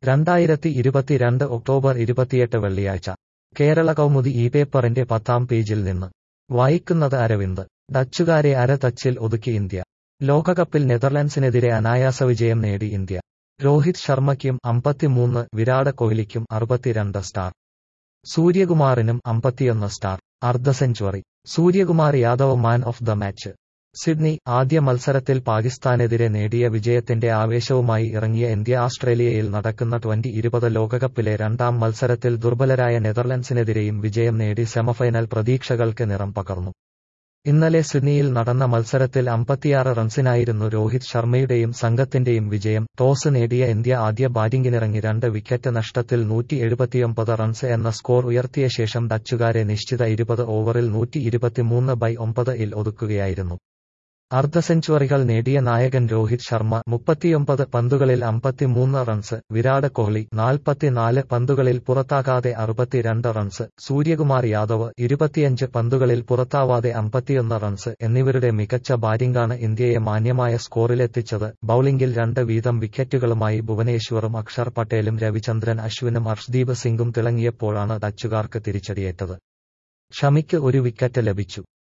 2022 October 28 വെള്ളിയാഴ്ച കേരള കൗമുദി ഈ പേപ്പറിന്റെ 10ാം പേജിൽ നിന്ന് വായിക്കുന്നത് അരവിന്ദ്. ഡച്ചുകാരെ അര ടച്ചിൽ ഒതുക്കി ഇന്ത്യ. ലോകകപ്പിൽ നെതർലൻഡ്സിനെതിരെ അനായാസ വിജയം നേടി ഇന്ത്യ. രോഹിത് ശർമ്മയ്ക്കും 53, വിരാട് കോഹ്ലിക്കും 62 സ്റ്റാർ. സൂര്യകുമാറിനും 51 സ്റ്റാർ. അർദ്ധ century. Suryakumar Yadav man of the match. Sydney. ആദ്യ മത്സരത്തിൽ പാകിസ്ഥാനെതിരെ നേടിയ വിജയത്തിന്റെ ആവേശവുമായി ഇറങ്ങിയ ഇന്ത്യ ഓസ്ട്രേലിയയിൽ നടക്കുന്ന T20 ലോകകപ്പിലെ രണ്ടാം മത്സരത്തിൽ ദുർബലരായ നെതർലൻഡ്സിനെതിരെയും വിജയം നേടി സെമഫൈനൽ പ്രതീക്ഷകൾക്ക് നിറം പകർന്നു. ഇന്നലെ സിഡ്നിയിൽ നടന്ന മത്സരത്തിൽ 56 റൺസിനായിരുന്നു രോഹിത് ശർമ്മയുടെയും സംഘത്തിന്റെയും വിജയം. ടോസ് നേടിയ ഇന്ത്യ ആദ്യ ബാറ്റിംഗിനിറങ്ങി 2 വിക്കറ്റ് നഷ്ടത്തിൽ 179 റൺസ് എന്ന സ്കോർ ഉയർത്തിയ ശേഷം ഡച്ചുകാരെ നിശ്ചിത 20 ഓവറിൽ 123/9 ഒതുക്കുകയായിരുന്നു. അർദ്ധ സെഞ്ചുറികൾ നേടിയ നായകൻ രോഹിത് ശർമ്മ 39 പന്തുകളിൽ 53 റൺസ്, വിരാട് കോഹ്ലി 44 പന്തുകളിൽ പുറത്താകാതെ 62 റൺസ്, സൂര്യകുമാർ യാദവ് 25 പന്തുകളിൽ പുറത്താവാതെ 51 റൺസ് എന്നിവരുടെ മികച്ച ബാറ്റിംഗാണ് ഇന്ത്യയെ മാന്യമായ സ്കോറിലെത്തിച്ചത്. ബൌളിംഗിൽ 2 വീതം വിക്കറ്റുകളുമായി ഭുവനേശ്വറും അക്ഷർ പട്ടേലും രവിചന്ദ്രൻ അശ്വിനും അർഷ്ദീപ് സിംഗും തിളങ്ങിയപ്പോഴാണ് ഡച്ചുകാർക്ക് തിരിച്ചടിയേറ്റത്. ഷമിക്ക് 1 വിക്കറ്റ് ലഭിച്ചു.